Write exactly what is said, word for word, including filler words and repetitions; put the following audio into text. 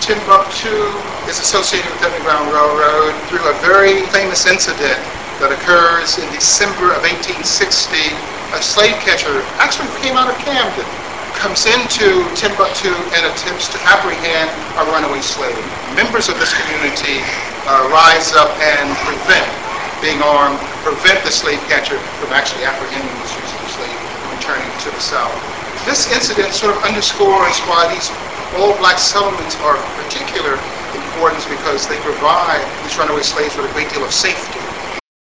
Timbuktu is associated with the Underground Railroad through a very famous incident that occurs in December of eighteen sixty. A slave catcher, actually came out of Camden, comes into Timbuktu and attempts to apprehend a runaway slave. Members of this community uh, rise up and prevent, being armed, prevent the slave catcher from actually apprehending this fugitive slave and returning to the South. This incident sort of underscores why these all-black settlements are of particular importance, because they provide these runaway slaves with a great deal of safety.